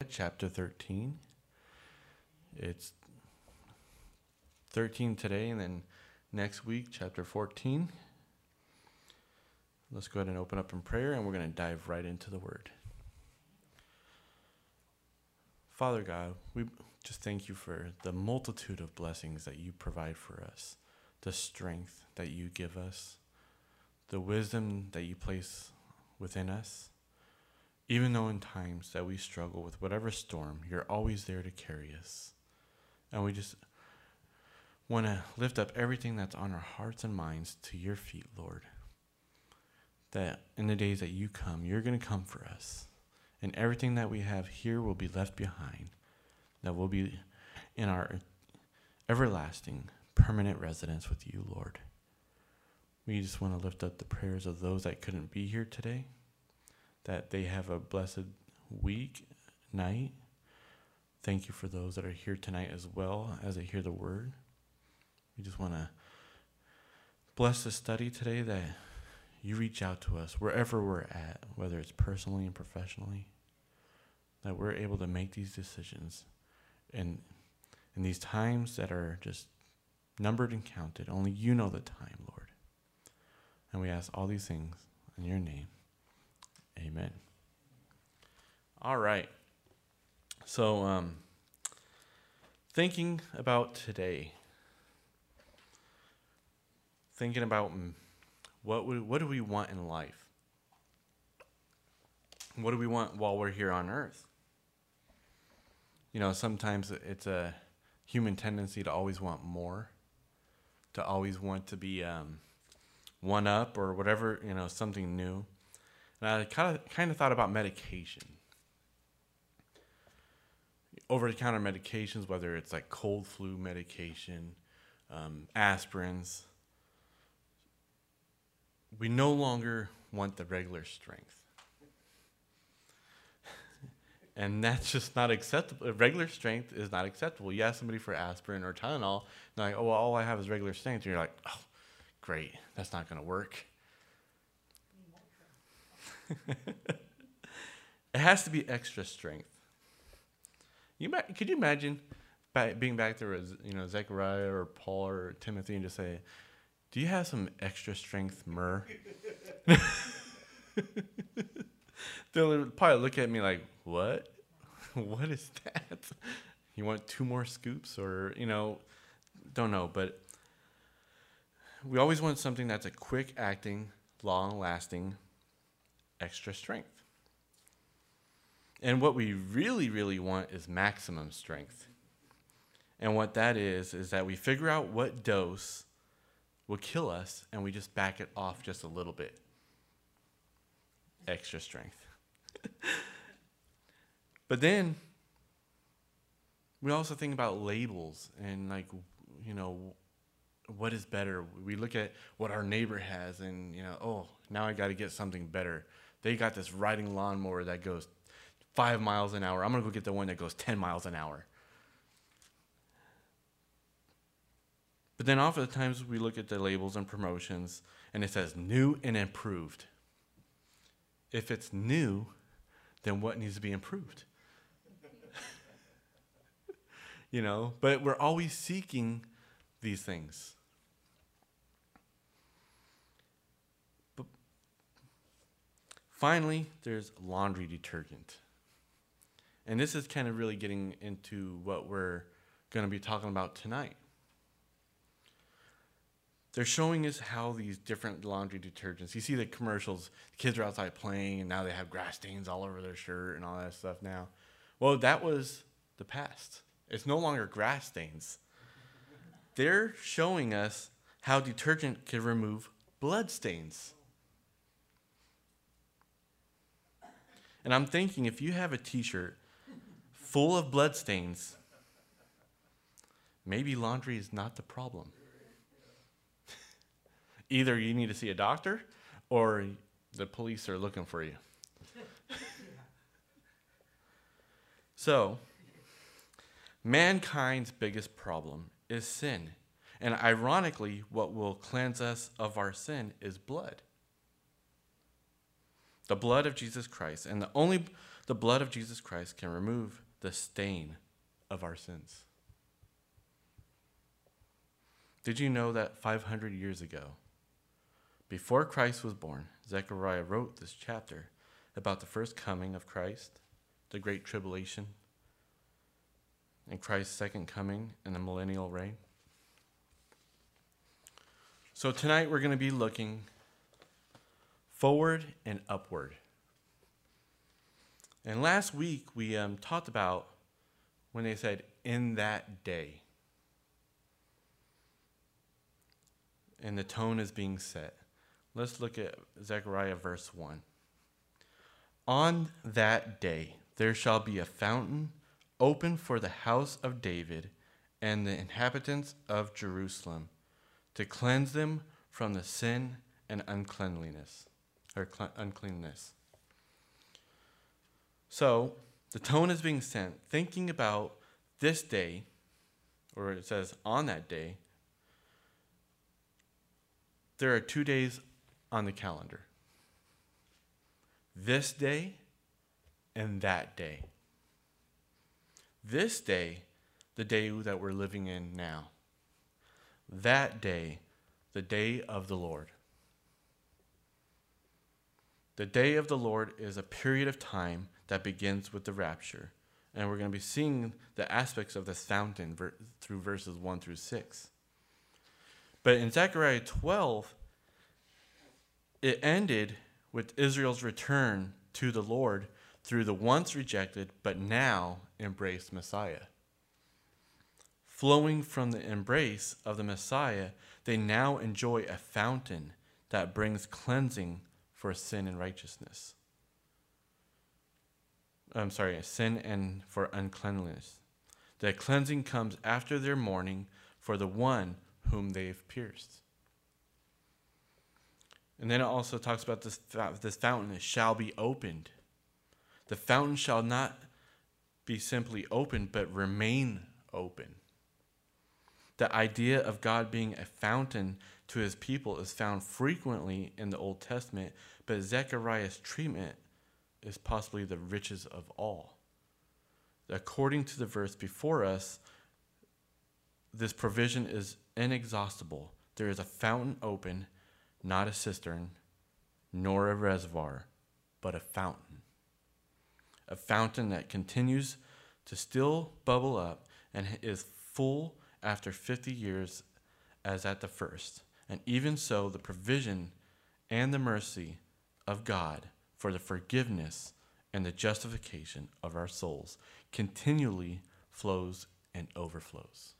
chapter 13. It's 13 today, and then next week, chapter 14. Let's go ahead and open up in prayer, and we're going to dive right into the word. Father God, we just thank you for the multitude of blessings that you provide for us, the strength that you give us, the wisdom that you place within us. Even though in times that we struggle with whatever storm, you're always there to carry us. And we just want to lift up everything that's on our hearts and minds to your feet, Lord. That in the days that you come, you're going to come for us. And everything that we have here will be left behind. That will be in our everlasting, permanent residence with you, Lord. We just want to lift up the prayers of those that couldn't be here today. That they have a blessed week, night. Thank you for those that are here tonight as well as they hear the word. We just want to bless the study today, that you reach out to us wherever we're at, whether it's personally and professionally, that we're able to make these decisions. And in these times that are just numbered and counted, only you know the time, Lord. And we ask all these things in your name. Amen. All right. So, thinking about today, thinking about what do we want in life? What do we want while we're here on earth? You know, sometimes it's a human tendency to always want more, to always want to be one up or whatever, you know, something new. And I kind of thought about medication. Over-the-counter medications, whether it's like cold flu medication, aspirins. We no longer want the regular strength. And that's just not acceptable. Regular strength is not acceptable. You ask somebody for aspirin or Tylenol, they're like, oh, well, all I have is regular strength. And you're like, oh, great, that's not going to work. It has to be extra strength. Could you imagine being back there with, you know, Zechariah or Paul or Timothy and just say, do you have some extra strength myrrh? They'll probably look at me like, what? What is that? You want 2 more scoops or, you know, don't know. But we always want something that's a quick acting, long lasting, extra strength. And what we really, really want is maximum strength. And what that is that we figure out what dose will kill us and we just back it off just a little bit. Extra strength. But then we also think about labels and, like, you know, what is better. We look at what our neighbor has and, you know, oh, now I got to get something better. They got this riding lawnmower that goes 5 miles an hour. I'm going to go get the one that goes 10 miles an hour. But then oftentimes we look at the labels and promotions and it says new and improved. If it's new, then what needs to be improved? You know, but we're always seeking these things. But finally, there's laundry detergent. And this is kind of really getting into what we're going to be talking about tonight. They're showing us how these different laundry detergents, you see the commercials, kids are outside playing, and now they have grass stains all over their shirt and all that stuff now. Well, that was the past. It's no longer grass stains. They're showing us how detergent can remove blood stains. And I'm thinking, if you have a t-shirt full of blood stains, maybe laundry is not the problem. Either you need to see a doctor or the police are looking for you. So, mankind's biggest problem is sin. And ironically, what will cleanse us of our sin is blood. The blood of Jesus Christ. And the The blood of Jesus Christ can remove the stain of our sins. Did you know that 500 years ago, before Christ was born, Zechariah wrote this chapter about the first coming of Christ, the Great Tribulation, and Christ's second coming and the millennial reign? So tonight we're going to be looking forward and upward. And last week we talked about when they said, in that day. And the tone is being set. Let's look at Zechariah verse 1. On that day there shall be a fountain open for the house of David and the inhabitants of Jerusalem, to cleanse them from the sin and uncleanliness. So the tone is being sent, thinking about this day, or it says on that day. There are 2 days on the calendar. This day and that day. This day, the day that we're living in now. That day, the day of the Lord. The day of the Lord is a period of time that begins with the rapture. And we're going to be seeing the aspects of this fountain through verses 1 through 6. But in Zechariah 12, it ended with Israel's return to the Lord through the once rejected but now embraced Messiah. Flowing from the embrace of the Messiah, they now enjoy a fountain that brings cleansing for sin and righteousness. Sin and for uncleanliness. The cleansing comes after their mourning for the one whom they've pierced. And then it also talks about this fountain that shall be opened. The fountain shall not be simply opened, but remain open. The idea of God being a fountain to his people is found frequently in the Old Testament, but Zechariah's treatment is possibly the richest of all. According to the verse before us, this provision is inexhaustible. There is a fountain open, not a cistern, nor a reservoir, but a fountain. A fountain that continues to still bubble up and is full after 50 years as at the first. And even so, the provision and the mercy of God for the forgiveness and the justification of our souls continually flows and overflows.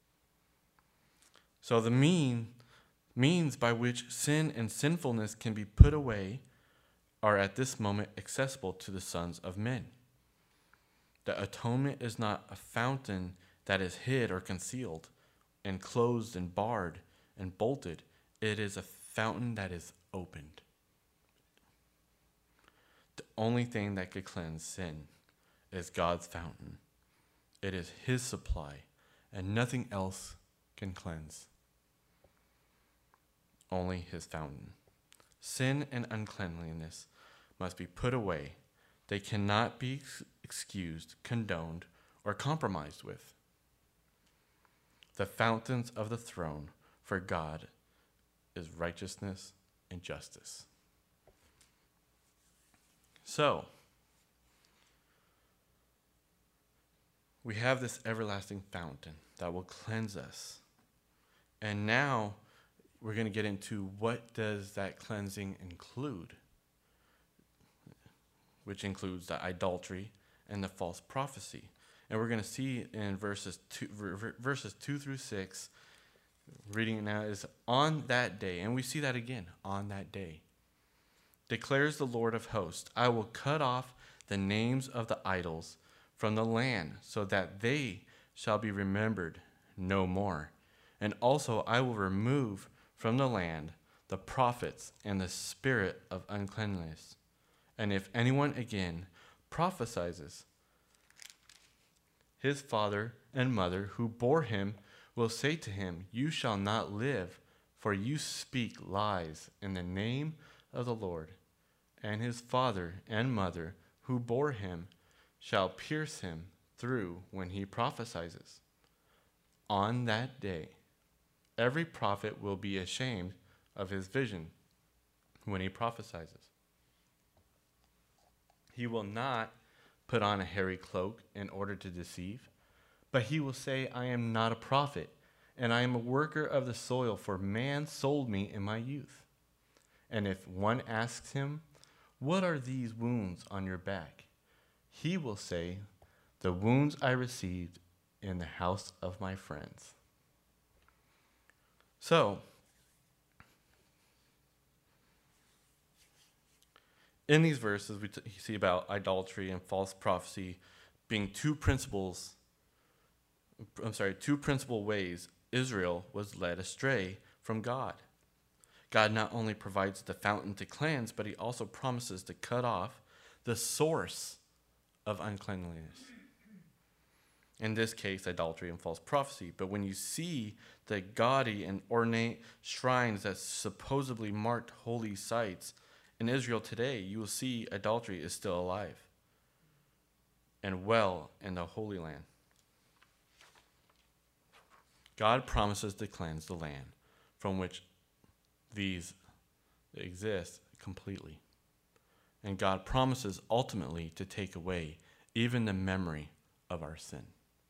So the means by which sin and sinfulness can be put away are at this moment accessible to the sons of men. The atonement is not a fountain that is hid or concealed and closed and barred and bolted. It is a fountain that is opened. The only thing that could cleanse sin is God's fountain. It is his supply, and nothing else can cleanse. Only his fountain. Sin and uncleanliness must be put away. They cannot be excused, condoned, or compromised with. The fountains of the throne for God is righteousness and justice. So, we have this everlasting fountain that will cleanse us. And now we're going to get into what does that cleansing include, which includes the idolatry and the false prophecy. And we're going to see in verses 2 through 6, reading it now, is on that day, and we see that again, on that day, declares the Lord of hosts, I will cut off the names of the idols from the land, so that they shall be remembered no more. And also I will remove from the land the prophets and the spirit of uncleanness. And if anyone again prophesies, his father and mother who bore him will say to him, you shall not live, for you speak lies in the name of the Lord. And his father and mother who bore him shall pierce him through when he prophesies. On that day, every prophet will be ashamed of his vision when he prophesies. He will not put on a hairy cloak in order to deceive, but he will say, I am not a prophet, and I am a worker of the soil, for man sold me in my youth. And if one asks him, what are these wounds on your back? He will say, the wounds I received in the house of my friends. So, in these verses, we see about idolatry and false prophecy being two principal ways Israel was led astray from God. God not only provides the fountain to cleanse, but he also promises to cut off the source of uncleanliness. In this case, idolatry and false prophecy. But when you see the gaudy and ornate shrines that supposedly marked holy sites in Israel today, you will see idolatry is still alive and well in the Holy Land. God promises to cleanse the land from which these exist completely. And God promises ultimately to take away even the memory of our sin.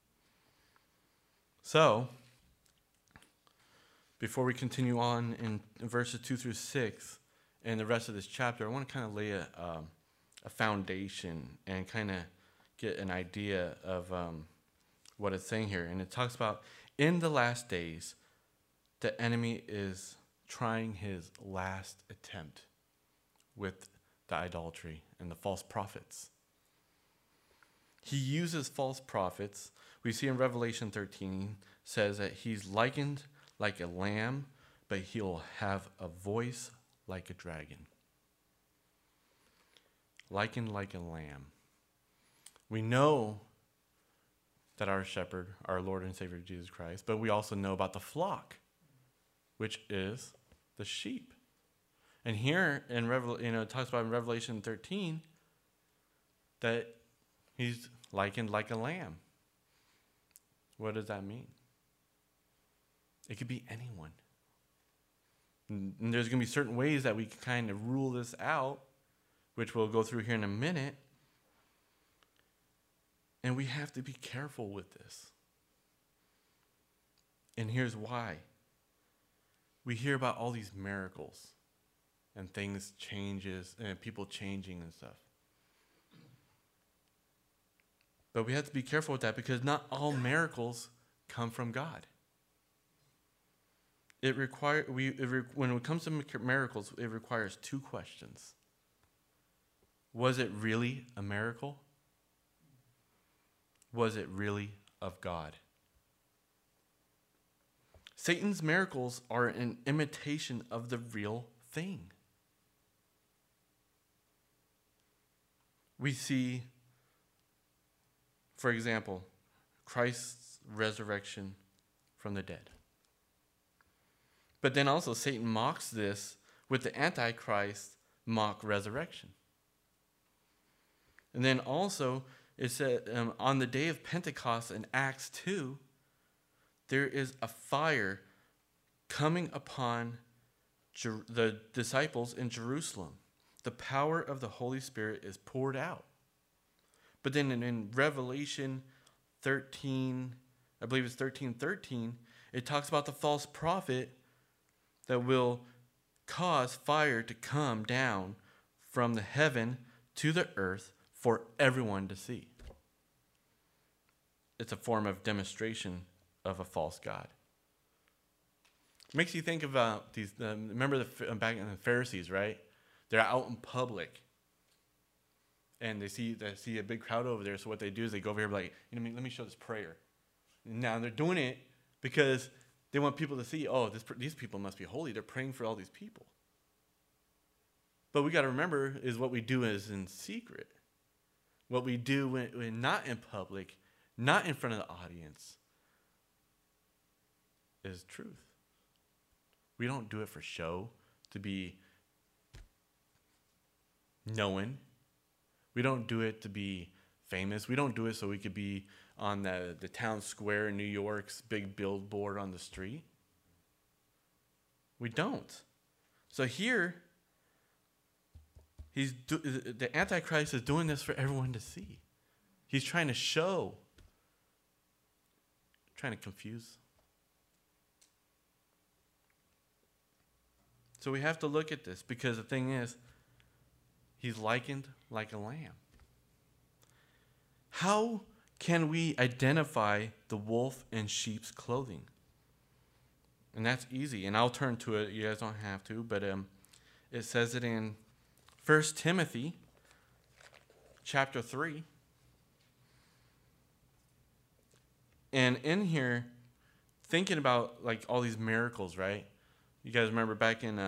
So, before we continue on in verses 2 through 6 and the rest of this chapter, I want to kind of lay a foundation and kind of get an idea of what it's saying here. And it talks about, in the last days, the enemy is trying his last attempt with the idolatry and the false prophets. He uses false prophets. We see in Revelation 13 says that he's likened like a lamb, but he'll have a voice like a dragon. Likened like a lamb. We know that our shepherd, our Lord and Savior Jesus Christ, but we also know about the flock, which is the sheep. And here in it talks about in Revelation 13 that he's likened like a lamb. What does that mean? It could be anyone. And there's going to be certain ways that we can kind of rule this out, which we'll go through here in a minute. And we have to be careful with this. And here's why. We hear about all these miracles and things changes and people changing and stuff. But we have to be careful with that because not all miracles come from God. When it comes to miracles, it requires two questions. Was it really a miracle? Was it really of God? Satan's miracles are an imitation of the real thing. We see, for example, Christ's resurrection from the dead. But then also Satan mocks this with the Antichrist mock resurrection. And then also it said on the day of Pentecost in Acts 2, there is a fire coming upon the disciples in Jerusalem. The power of the Holy Spirit is poured out. But then in Revelation 13, I believe it's 13:13, it talks about the false prophet that will cause fire to come down from the heaven to the earth for everyone to see. It's a form of demonstration of a false god. It makes you think about these. Remember back in the Pharisees, right? They're out in public, and they see a big crowd over there. So what they do is they go over here, like, let me show this prayer. Now they're doing it because they want people to see, these people must be holy. They're praying for all these people. But we got to remember is what we do is in secret. What we do when not in public, not in front of the audience, is truth. We don't do it for show, to be known. We don't do it to be famous. We don't do it so we could be on the town square in New York's big billboard on the street. We don't. So here, the Antichrist is doing this for everyone to see. He's trying to show, trying to confuse. So we have to look at this, because the thing is, he's likened like a lamb. How can we identify the wolf in sheep's clothing? And that's easy. And I'll turn to it. You guys don't have to. But it says it in 1 Timothy chapter 3. And in here, thinking about like all these miracles, right? You guys remember back in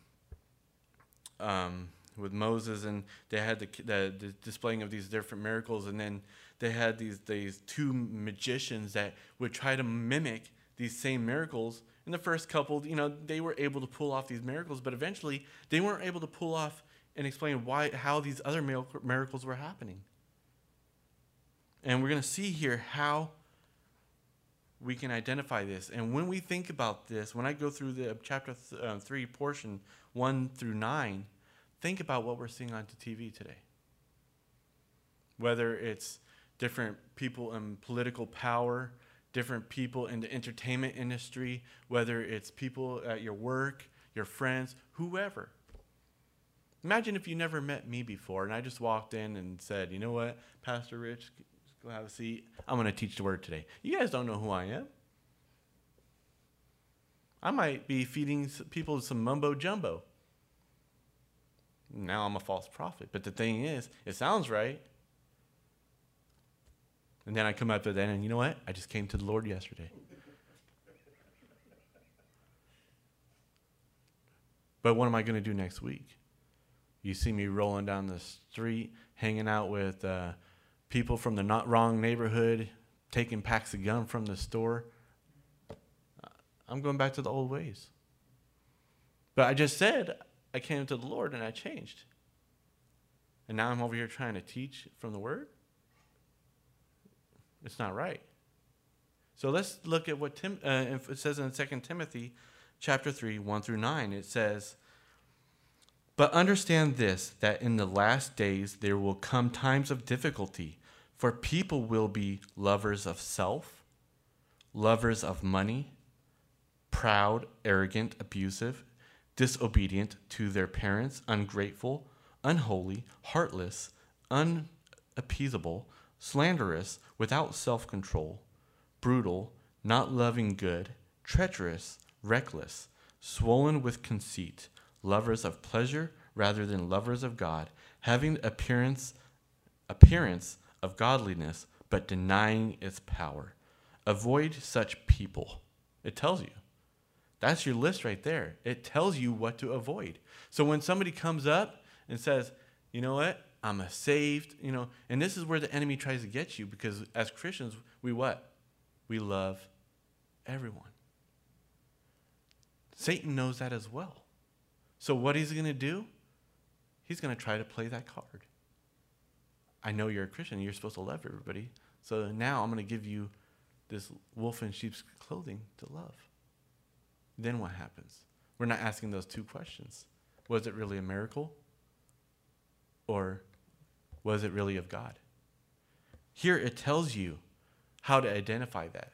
with Moses, and they had the displaying of these different miracles, and then they had these two magicians that would try to mimic these same miracles. In the first couple, they were able to pull off these miracles, but eventually they weren't able to pull off and explain how these other miracles were happening. And we're going to see here how we can identify this. And when we think about this, when I go through the chapter 3 portion 1 through 9, think about what we're seeing on TV today. Whether it's different people in political power, different people in the entertainment industry, whether it's people at your work, your friends, whoever. Imagine if you never met me before and I just walked in and said, you know what, Pastor Rich, go have a seat. I'm going to teach the word today. You guys don't know who I am. I might be feeding people some mumbo jumbo. Now I'm a false prophet. But the thing is, it sounds right. And then I come up to that and you know what? I just came to the Lord yesterday. But what am I going to do next week? You see me rolling down the street, hanging out with people from the not wrong neighborhood, taking packs of gum from the store. I'm going back to the old ways. But I just said I came to the Lord and I changed. And now I'm over here trying to teach from the Word? It's not right. So let's look at what it says in 2 Timothy chapter 3, 1 through 9. It says, "But understand this, that in the last days there will come times of difficulty, for people will be lovers of self, lovers of money, proud, arrogant, abusive, disobedient to their parents, ungrateful, unholy, heartless, unappeasable, slanderous, without self-control, brutal, not loving good, treacherous, reckless, swollen with conceit, lovers of pleasure rather than lovers of God, having appearance of godliness, but denying its power. Avoid such people." It tells you. That's your list right there. It tells you what to avoid. So when somebody comes up and says, you know what? I'm a saved, and this is where the enemy tries to get you, because as Christians, we what? We love everyone. Satan knows that as well. So what he's going to do? He's going to try to play that card. I know you're a Christian. You're supposed to love everybody. So now I'm going to give you this wolf in sheep's clothing to love. Then what happens? We're not asking those two questions. Was it really a miracle? Or was it really of God? Here it tells you how to identify that.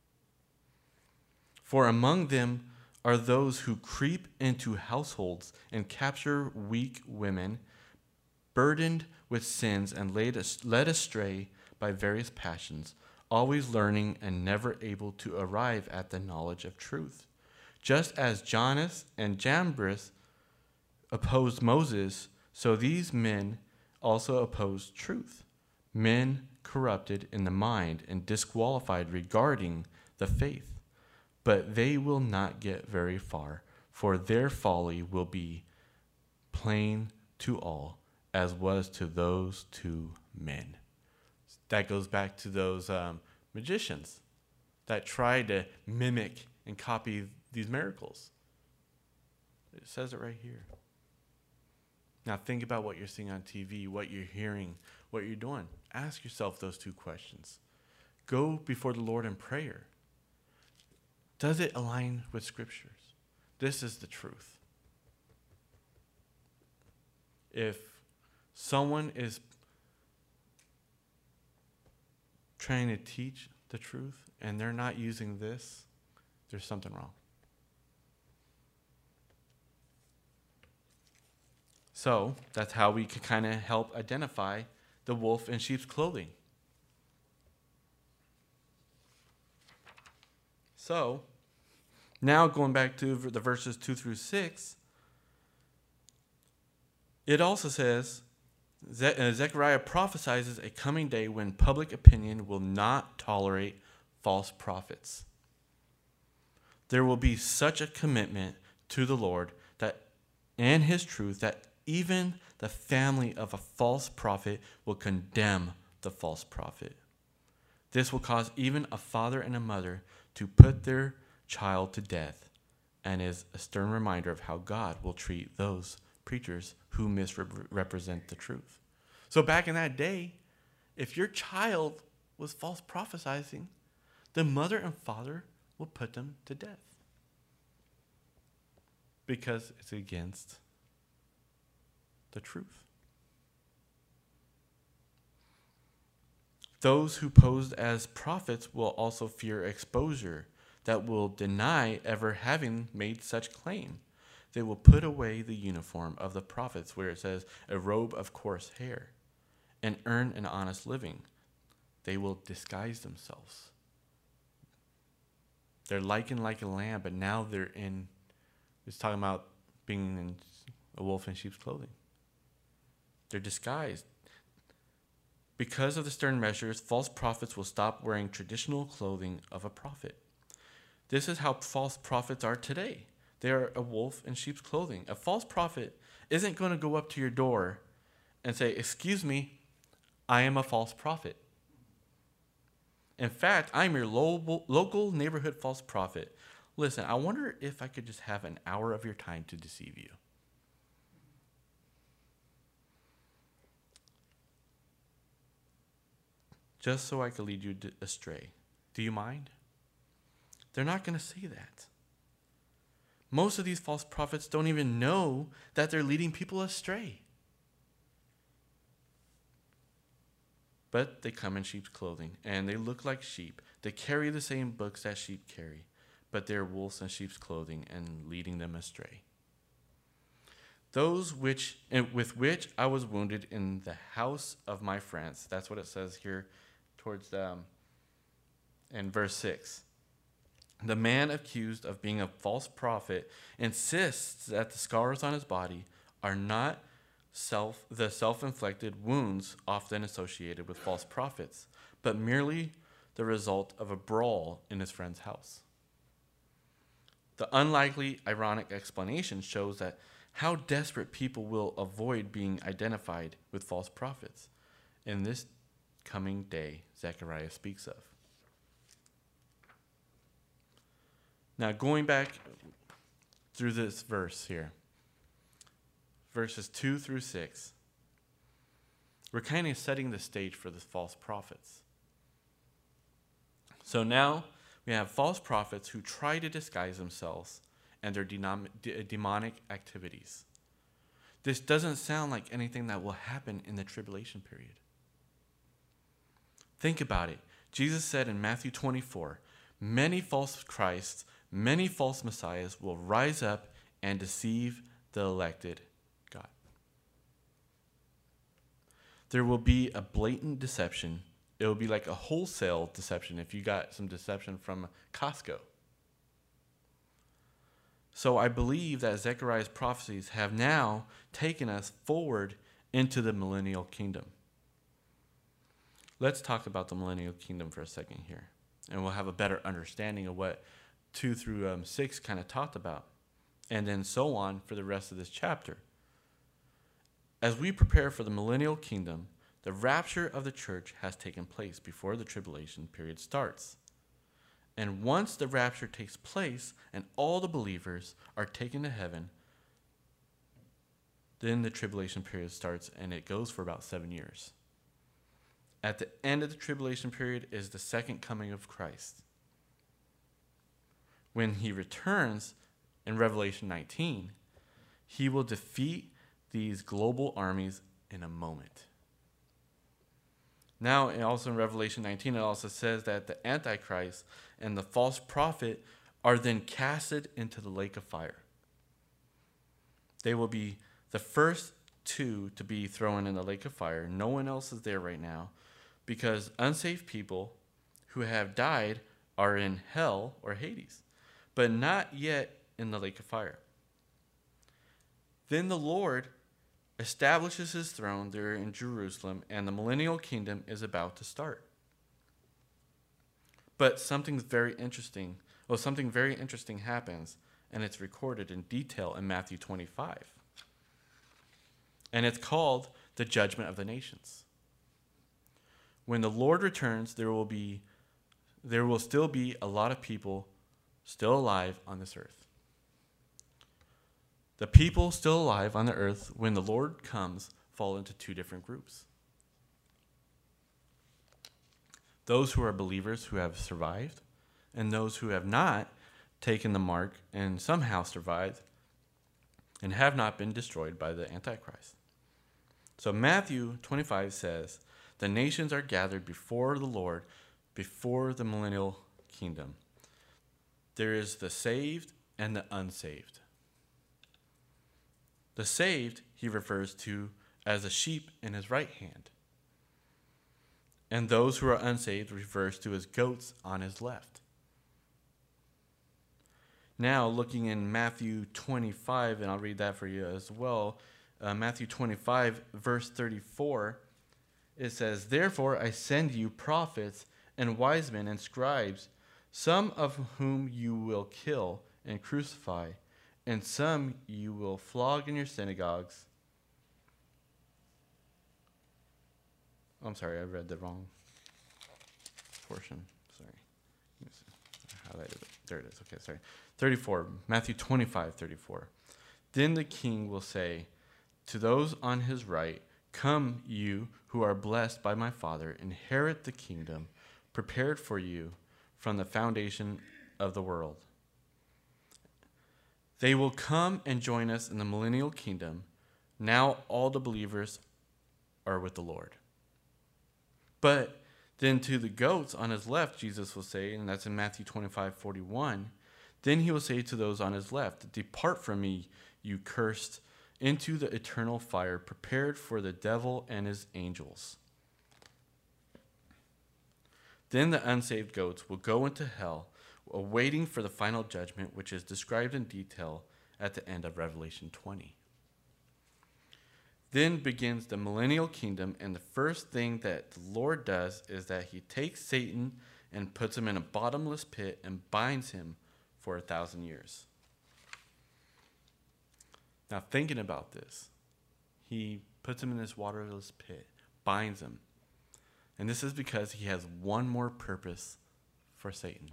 "For among them are those who creep into households and capture weak women, burdened with sins and led astray by various passions, always learning and never able to arrive at the knowledge of truth. Just as Jannes and Jambres opposed Moses, so these men also opposed truth, men corrupted in the mind and disqualified regarding the faith. But they will not get very far, for their folly will be plain to all, as was to those two men." That goes back to those magicians that tried to mimic and copy these miracles. It says it right here. Now think about what you're seeing on TV, what you're hearing, what you're doing. Ask yourself those two questions. Go before the Lord in prayer. Does it align with scriptures? This is the truth. If someone is trying to teach the truth and they're not using this, there's something wrong. So that's how we can kind of help identify the wolf in sheep's clothing. So now going back to the verses 2 through 6, it also says, Zechariah prophesies a coming day when public opinion will not tolerate false prophets. There will be such a commitment to the Lord and his truth that even the family of a false prophet will condemn the false prophet. This will cause even a father and a mother to put their child to death, and is a stern reminder of how God will treat those preachers who misrepresent the truth. So back in that day, if your child was false prophesying, the mother and father will put them to death because it's against the truth. Those who posed as prophets will also fear exposure that will deny ever having made such claim. They will put away the uniform of the prophets where it says a robe of coarse hair and earn an honest living. They will disguise themselves. They're likened like a lamb, but now it's talking about being in a wolf in sheep's clothing. They're disguised. Because of the stern measures, false prophets will stop wearing traditional clothing of a prophet. This is how false prophets are today. They are a wolf in sheep's clothing. A false prophet isn't going to go up to your door and say, "Excuse me, I am a false prophet. In fact, I'm your local neighborhood false prophet. Listen, I wonder if I could just have an hour of your time to deceive you." Just so I could lead you astray. Do you mind? They're not going to say that. Most of these false prophets don't even know that they're leading people astray. But they come in sheep's clothing, and they look like sheep. They carry the same books that sheep carry, but they're wolves in sheep's clothing and leading them astray. Those with which I was wounded in the house of my friends. That's what it says here towards in verse 6. The man accused of being a false prophet insists that the scars on his body are not the self-inflicted wounds often associated with false prophets, but merely the result of a brawl in his friend's house. The unlikely, ironic explanation shows that how desperate people will avoid being identified with false prophets in this coming day Zechariah speaks of. Now, going back through this verse here, verses 2 through 6, we're kind of setting the stage for the false prophets. So now we have false prophets who try to disguise themselves and their demonic activities. This doesn't sound like anything that will happen in the tribulation period. Think about it. Jesus said in Matthew 24, many false Christs, many false messiahs will rise up and deceive the elected God. There will be a blatant deception. It will be like a wholesale deception if you got some deception from Costco. So I believe that Zechariah's prophecies have now taken us forward into the millennial kingdom. Let's talk about the millennial kingdom for a second here, and we'll have a better understanding of what 2 through 6 kind of talked about, and then so on for the rest of this chapter. As we prepare for the millennial kingdom, the rapture of the church has taken place before the tribulation period starts. And once the rapture takes place and all the believers are taken to heaven, Then the tribulation period starts, and it goes for about 7 years. At the end of the tribulation period is the second coming of Christ. When he returns in Revelation 19, he will defeat these global armies in a moment. Now, and also in Revelation 19, it also says that the Antichrist and the false prophet are then casted into the lake of fire. They will be the first two to be thrown in the lake of fire. No one else is there right now because unsaved people who have died are in hell or Hades, but not yet in the lake of fire. Then the Lord establishes his throne there in Jerusalem, and the millennial kingdom is about to start. But something very interesting happens, and it's recorded in detail in Matthew 25. And it's called the judgment of the nations. When the Lord returns, there will still be a lot of people still alive on this earth. The people still alive on the earth when the Lord comes fall into two different groups. Those who are believers who have survived, and those who have not taken the mark and somehow survived and have not been destroyed by the Antichrist. So Matthew 25 says, the nations are gathered before the Lord, before the millennial kingdom. There is the saved and the unsaved. The saved he refers to as a sheep in his right hand. And those who are unsaved refers to as goats on his left. Now, looking in Matthew 25, and I'll read that for you as well. Matthew 25, verse 34, it says, therefore I send you prophets and wise men and scribes, some of whom you will kill and crucify, and some you will flog in your synagogues. I'm sorry, I read the wrong portion. Sorry. I highlighted it. There it is. Okay, sorry. 34, Matthew 25, 34. Then the king will say to those on his right, come, you who are blessed by my Father, inherit the kingdom prepared for you from the foundation of the world. They will come and join us in the millennial kingdom. Now all the believers are with the Lord. But then to the goats on his left, Jesus will say, and that's in Matthew 25:41, then he will say to those on his left, depart from me, you cursed, into the eternal fire prepared for the devil and his angels. Then the unsaved goats will go into hell, awaiting for the final judgment, which is described in detail at the end of Revelation 20. Then begins the millennial kingdom, and the first thing that the Lord does is that he takes Satan and puts him in a bottomless pit and binds him for 1,000 years. Now, thinking about this, he puts him in this waterless pit, binds him. And this is because he has one more purpose for Satan.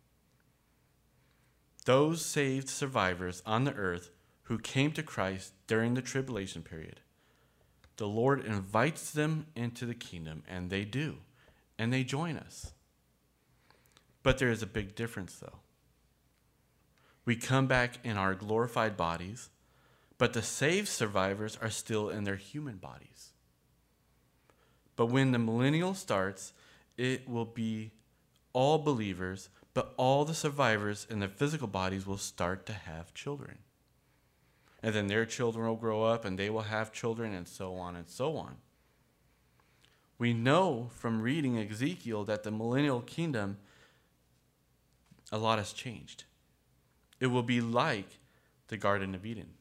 Those saved survivors on the earth who came to Christ during the tribulation period, the Lord invites them into the kingdom, and they do, and they join us. But there is a big difference, though. We come back in our glorified bodies, but the saved survivors are still in their human bodies. But when the millennial starts, it will be all believers, but all the survivors in their physical bodies will start to have children. And then their children will grow up, and they will have children, and so on and so on. We know from reading Ezekiel that the millennial kingdom, a lot has changed. It will be like the Garden of Eden.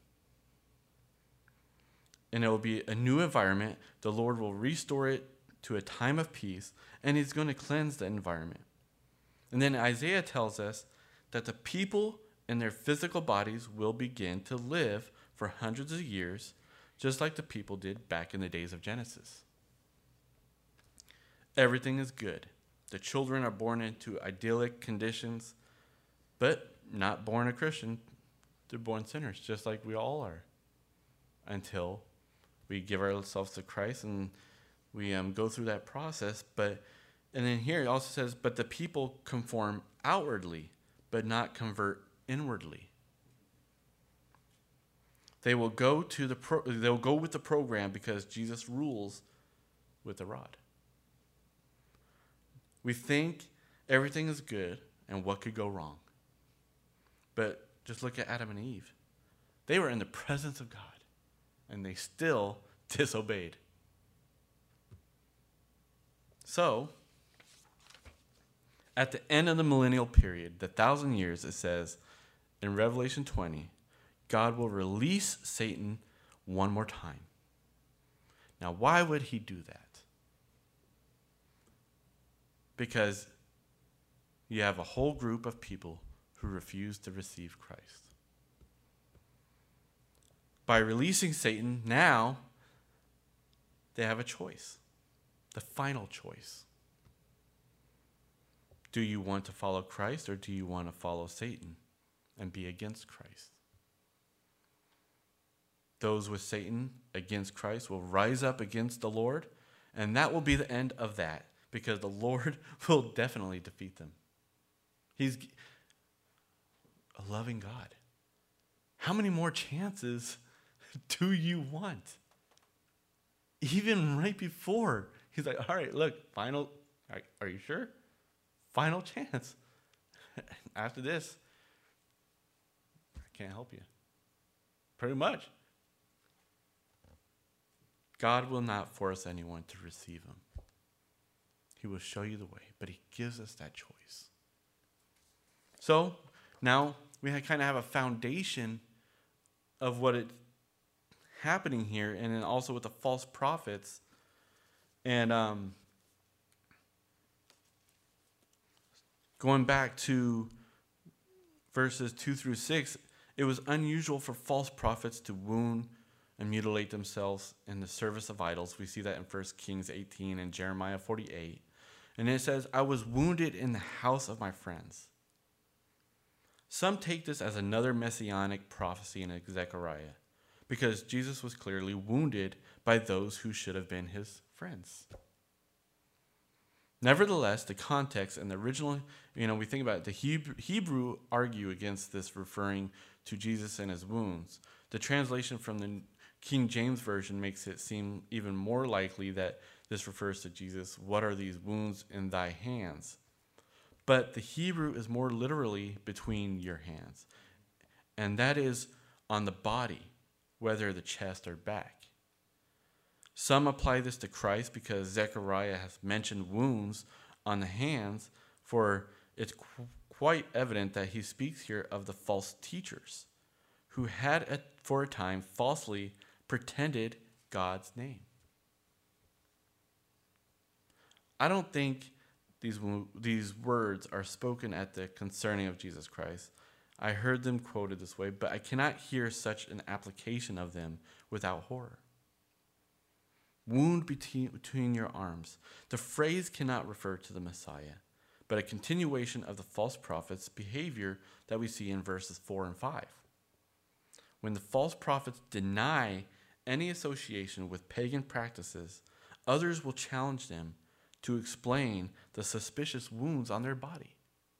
And it will be a new environment. The Lord will restore it to a time of peace, and he's going to cleanse the environment. And then Isaiah tells us that the people in their physical bodies will begin to live for hundreds of years, just like the people did back in the days of Genesis. Everything is good. The children are born into idyllic conditions, but not born a Christian. They're born sinners, just like we all are. until we give ourselves to Christ and we go through that process. And then here it also says, but the people conform outwardly, but not convert inwardly. They will go they'll go with the program because Jesus rules with a rod. We think everything is good and what could go wrong. But just look at Adam and Eve. They were in the presence of God and they still disobeyed. So, at the end of the millennial period, the 1,000 years, it says in Revelation 20, God will release Satan one more time. Now, why would he do that? Because you have a whole group of people who refuse to receive Christ. By releasing Satan, now they have a choice, the final choice. Do you want to follow Christ or do you want to follow Satan and be against Christ? Those with Satan against Christ will rise up against the Lord, and that will be the end of that, because the Lord will definitely defeat them. He's a loving God. How many more chances do you want? Even right before, he's like, all right, look, final, are you sure? Final chance. After this, I can't help you. Pretty much. God will not force anyone to receive him. He will show you the way, but he gives us that choice. So now we kind of have a foundation of what is happening here, and then also with the false prophets. And going back to verses 2 through 6, it was unusual for false prophets to wound and mutilate themselves in the service of idols. We see that in 1 Kings 18 and Jeremiah 48. And it says, I was wounded in the house of my friends. Some take this as another messianic prophecy in Zechariah, because Jesus was clearly wounded by those who should have been his friends. Nevertheless, the context and the original, we think about it, the Hebrew argue against this, referring to Jesus and his wounds. The translation from the King James Version makes it seem even more likely that this refers to Jesus. What are these wounds in thy hands? But the Hebrew is more literally between your hands. And that is on the body, whether the chest or back. Some apply this to Christ because Zechariah has mentioned wounds on the hands, for it's quite evident that he speaks here of the false teachers who had for a time falsely pretended God's name. I don't think these words are spoken at the concerning of Jesus Christ. I heard them quoted this way, but I cannot hear such an application of them without horror. Wound between your arms. The phrase cannot refer to the Messiah, but a continuation of the false prophet's behavior that we see in verses 4 and 5. When the false prophets deny any association with pagan practices, others will challenge them to explain the suspicious wounds on their body.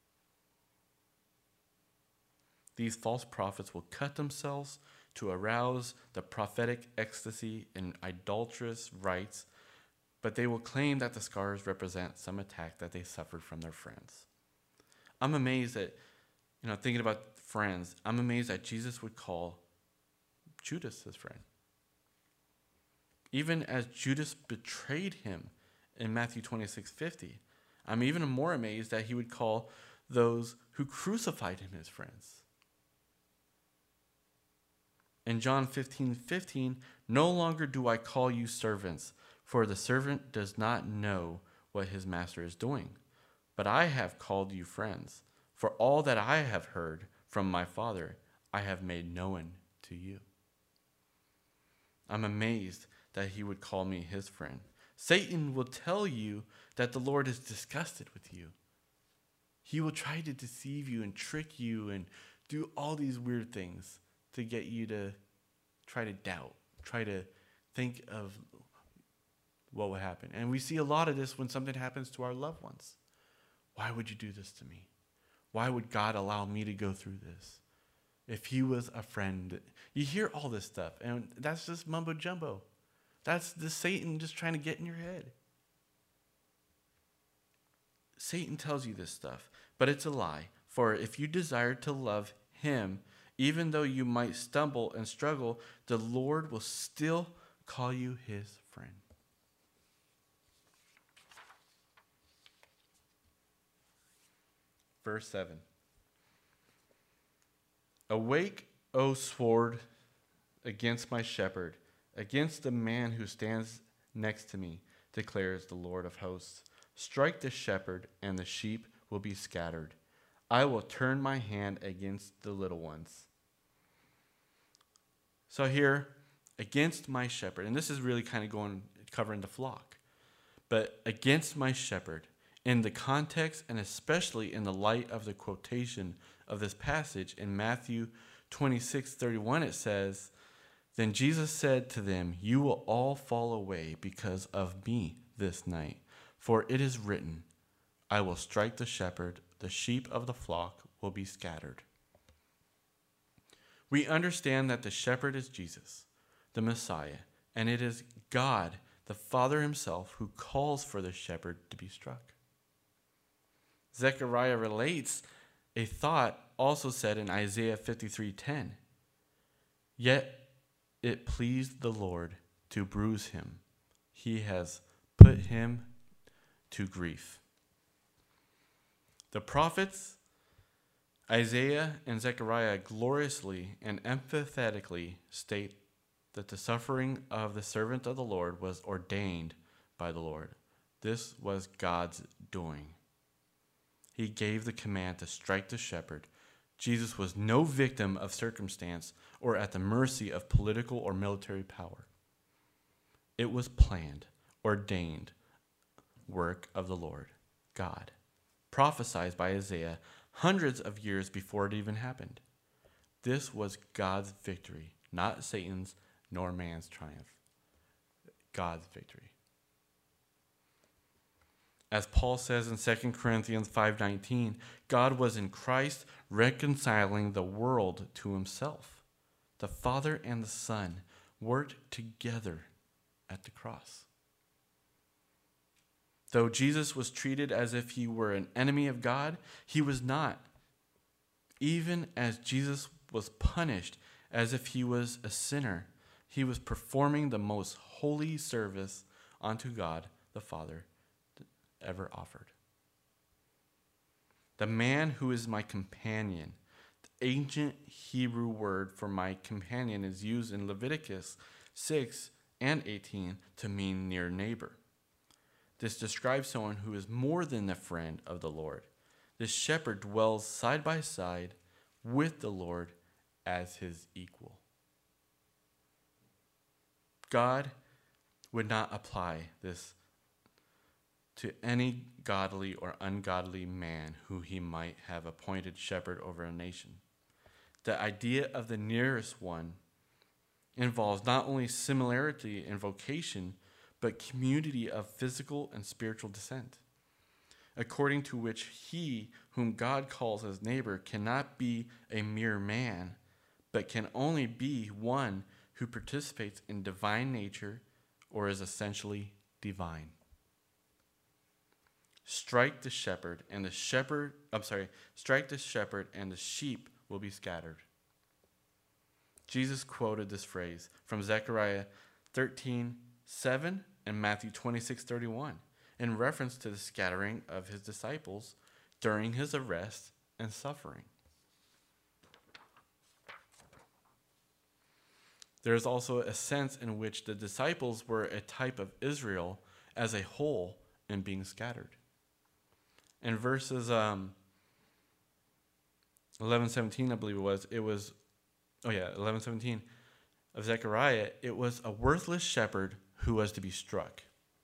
These false prophets will cut themselves to arouse the prophetic ecstasy and idolatrous rites, but they will claim that the scars represent some attack that they suffered from their friends. I'm amazed that, thinking about friends, I'm amazed that Jesus would call Judas his friend. Even as Judas betrayed him in Matthew 26:50, I'm even more amazed that he would call those who crucified him his friends. In John 15:15, no longer do I call you servants, for the servant does not know what his master is doing. But I have called you friends, for all that I have heard from my Father, I have made known to you. I'm amazed that he would call me his friend. Satan will tell you that the Lord is disgusted with you. He will try to deceive you and trick you and do all these weird things to get you to try to doubt try to think of what would happen. And we see a lot of this when something happens to our loved ones. Why would you do this to me? Why would God allow me to go through this? If he was a friend, you hear all this stuff, and that's just mumbo jumbo. That's the Satan just trying to get in your head. Satan tells you this stuff, but it's a lie. For if you desire to love him, even though you might stumble and struggle, the Lord will still call you his friend. Verse 7. Awake, O sword, against my shepherd, against the man who stands next to me, declares the Lord of hosts. Strike the shepherd, and the sheep will be scattered. I will turn my hand against the little ones. So here, against my shepherd, and this is really kind of covering the flock, but against my shepherd, in the context and especially in the light of the quotation of this passage in Matthew 26:31, it says, Then Jesus said to them, You will all fall away because of me this night. For it is written, I will strike the shepherd, the sheep of the flock will be scattered. We understand that the shepherd is Jesus, the Messiah, and it is God, the Father himself, who calls for the shepherd to be struck. Zechariah relates a thought also said in Isaiah 53:10. Yet it pleased the Lord to bruise him. He has put him to grief. The prophets Isaiah and Zechariah gloriously and emphatically state that the suffering of the servant of the Lord was ordained by the Lord. This was God's doing. He gave the command to strike the shepherd. Jesus was no victim of circumstance or at the mercy of political or military power. It was planned, ordained work of the Lord, God, prophesied by Isaiah hundreds of years before it even happened. This was God's victory, not Satan's nor man's triumph. God's victory. As Paul says in 2 Corinthians 5:19, God was in Christ reconciling the world to himself. The Father and the Son worked together at the cross. Though Jesus was treated as if he were an enemy of God, he was not. Even as Jesus was punished as if he was a sinner, he was performing the most holy service unto God the Father ever offered. The man who is my companion, the ancient Hebrew word for my companion is used in Leviticus 6 and 18 to mean near neighbor. This describes someone who is more than a friend of the Lord. This shepherd dwells side by side with the Lord as his equal. God would not apply this to any godly or ungodly man who he might have appointed shepherd over a nation. The idea of the nearest one involves not only similarity in vocation, but community of physical and spiritual descent, according to which he whom God calls his neighbor cannot be a mere man, but can only be one who participates in divine nature or is essentially divine. Strike the shepherd and the sheep will be scattered. Jesus quoted this phrase from Zechariah 13:7 and Matthew 26:31 in reference to the scattering of his disciples during his arrest and suffering. There is also a sense in which the disciples were a type of Israel as a whole in being scattered. In verses 11:17, I believe it was 11:17 of Zechariah, it was a worthless shepherd who was to be struck.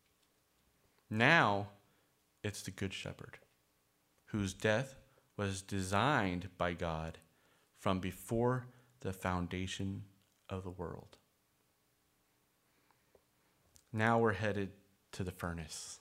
Now, it's the good shepherd, whose death was designed by God from before the foundation of the world. Now we're headed to the furnace.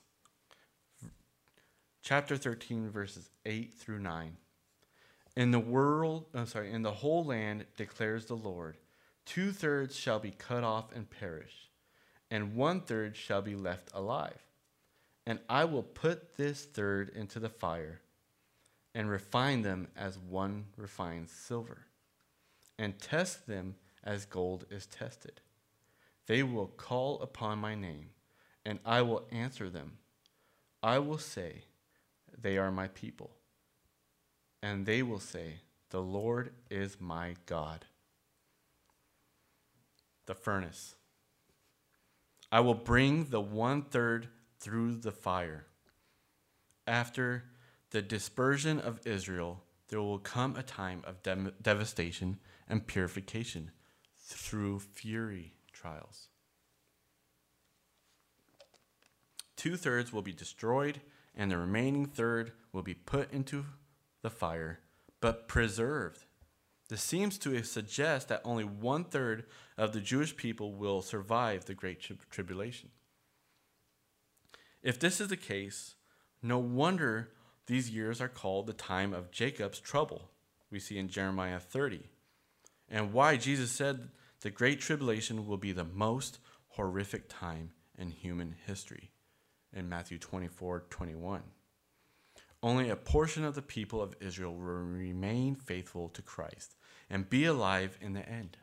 Chapter 13, verses 8 through 9. In the whole land declares the Lord, 2/3 shall be cut off and perish, and 1/3 shall be left alive. And I will put this third into the fire, and refine them as one refines silver, and test them as gold is tested. They will call upon my name, and I will answer them. I will say, they are my people. And they will say, the Lord is my God. The furnace. I will bring the 1/3 through the fire. After the dispersion of Israel, there will come a time of devastation and purification through fury trials. 2/3 will be destroyed, and the remaining third will be put into the fire, but preserved. This seems to suggest that only 1/3 of the Jewish people will survive the Great Tribulation. If this is the case, no wonder these years are called the time of Jacob's trouble, we see in Jeremiah 30, and why Jesus said the Great Tribulation will be the most horrific time in human history in Matthew 24:21. Only a portion of the people of Israel will remain faithful to Christ and be alive in the end.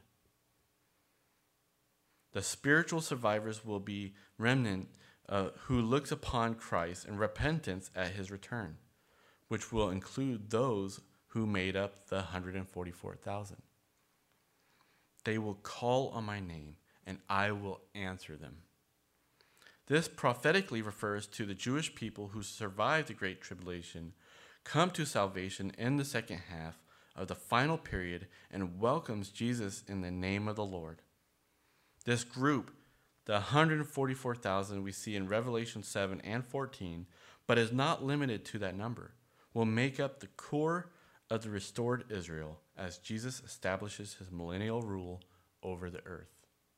The spiritual survivors will be remnant who looks upon Christ in repentance at his return, which will include those who made up the 144,000. They will call on my name, and I will answer them. This prophetically refers to the Jewish people who survived the Great Tribulation, come to salvation in the second half of the final period, and welcomes Jesus in the name of the Lord. This group, the 144,000 we see in Revelation 7 and 14, but is not limited to that number, will make up the core of the restored Israel as Jesus establishes his millennial rule over the earth.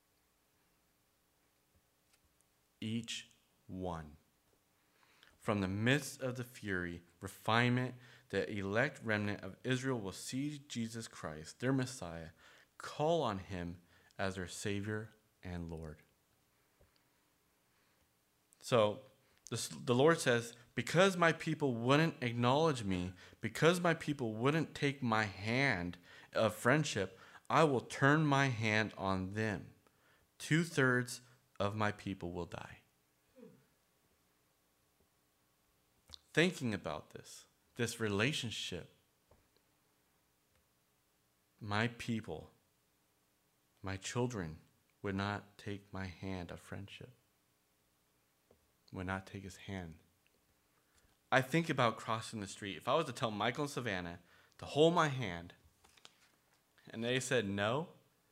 Each one. From the midst of the fury, refinement, the elect remnant of Israel will see Jesus Christ, their Messiah, call on him as their Savior and Lord. So the Lord says, because my people wouldn't acknowledge me, because my people wouldn't take my hand of friendship, I will turn my hand on them. 2/3 of my people will die. Thinking about this relationship, my people, my children would not take my hand of friendship, would not take his hand. I think about crossing the street. If I was to tell Michael and Savannah to hold my hand, and they said no,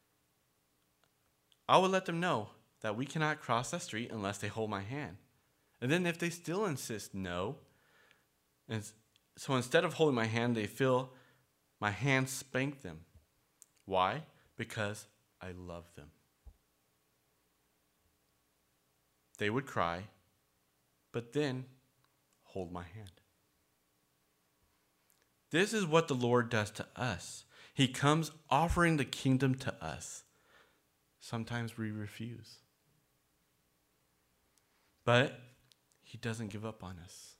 I would let them know that we cannot cross that street unless they hold my hand. And then if they still insist no, and so instead of holding my hand, they feel my hand spank them. Why? Because I love them. They would cry, but then hold my hand. This is what the Lord does to us. He comes offering the kingdom to us. Sometimes we refuse. But he doesn't give up on us.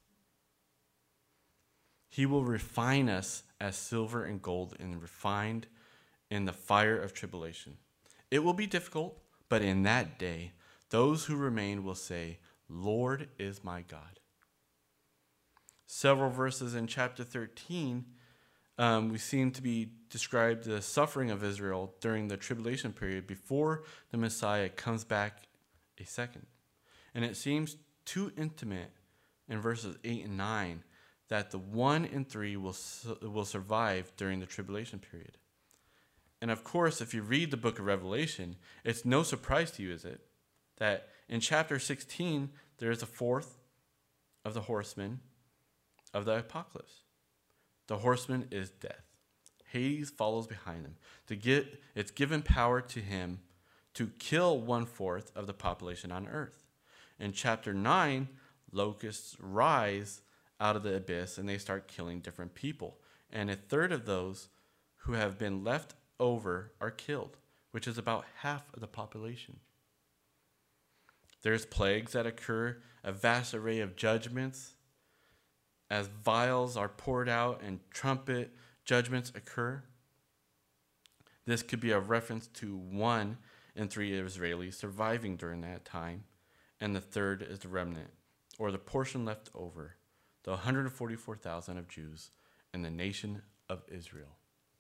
He will refine us as silver and gold and refined in the fire of tribulation. It will be difficult, but in that day, those who remain will say, Lord is my God. Several verses in chapter 13, we seem to be described the suffering of Israel during the tribulation period before the Messiah comes back a second. And it seems too intimate in verses 8 and 9 that the 1 in 3 will survive during the tribulation period. And of course, if you read the book of Revelation, it's no surprise to you, is it, that in chapter 16, there is a fourth of the horsemen of the apocalypse. The horseman is death. Hades follows behind him. It's given power to him to kill 1/4 of the population on earth. In chapter 9, locusts rise out of the abyss and they start killing different people. And a third of those who have been left over are killed, which is about half of the population. There's plagues that occur, a vast array of judgments, as vials are poured out and trumpet judgments occur. This could be a reference to 1 in 3 Israelis surviving during that time, and the third is the remnant, or the portion left over, the 144,000 of Jews in the nation of Israel.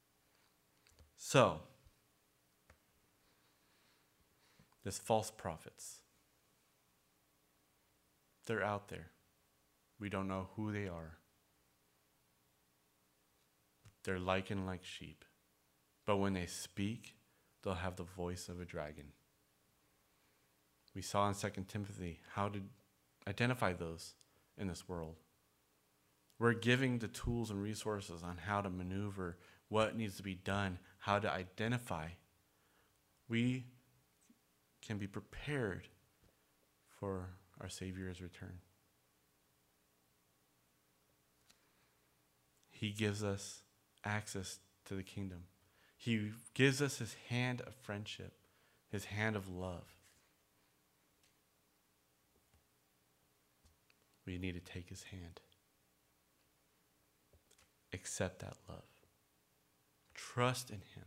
So, these false prophets, they're out there. We don't know who they are. They're likened like sheep. But when they speak, they'll have the voice of a dragon. We saw in 2 Timothy how to identify those in this world. We're giving the tools and resources on how to maneuver, what needs to be done, how to identify. We can be prepared for our Savior's return. He gives us access to the kingdom. He gives us his hand of friendship, his hand of love. We need to take his hand. Accept that love. Trust in him.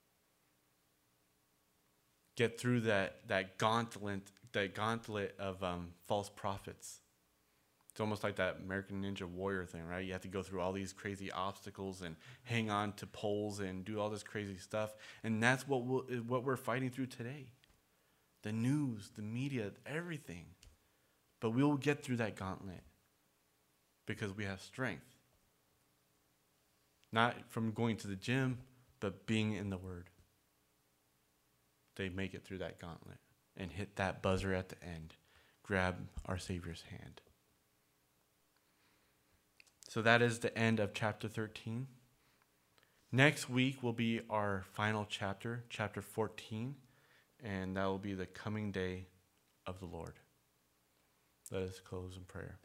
Get through that gauntlet of false prophets. It's almost like that American Ninja Warrior thing, right? You have to go through all these crazy obstacles and hang on to poles and do all this crazy stuff. And that's what we're fighting through today. The news, the media, everything. But we will get through that gauntlet because we have strength. Not from going to the gym, but being in the Word. They make it through that gauntlet and hit that buzzer at the end. Grab our Savior's hand. So that is the end of chapter 13. Next week will be our final chapter, chapter 14, and that will be the coming day of the Lord. Let us close in prayer.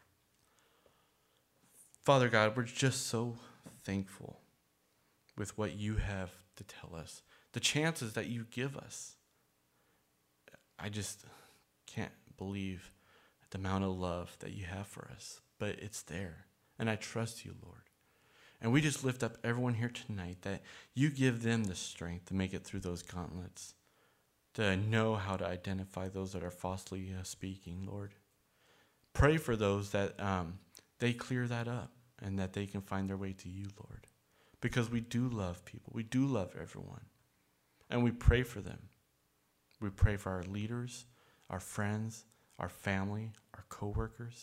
Father God, we're just so thankful with what you have to tell us, the chances that you give us. I just can't believe the amount of love that you have for us, but it's there. And I trust you, Lord. And we just lift up everyone here tonight that you give them the strength to make it through those gauntlets, to know how to identify those that are falsely speaking, Lord. Pray for those that they clear that up and that they can find their way to you, Lord. Because we do love people. We do love everyone. And we pray for them. We pray for our leaders, our friends, our family, our co-workers.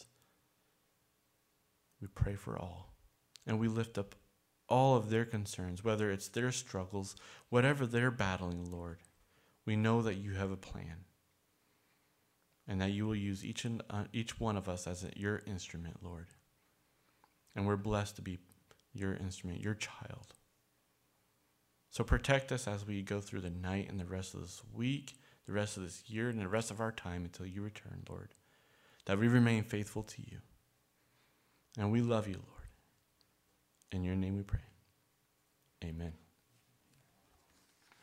We pray for all. And we lift up all of their concerns, whether it's their struggles, whatever they're battling, Lord. We know that you have a plan. And that you will use each one of us as your instrument, Lord. And we're blessed to be your instrument, your child. So protect us as we go through the night and the rest of this week, the rest of this year, and the rest of our time until you return, Lord. That we remain faithful to you. And we love you, Lord. In your name we pray. Amen.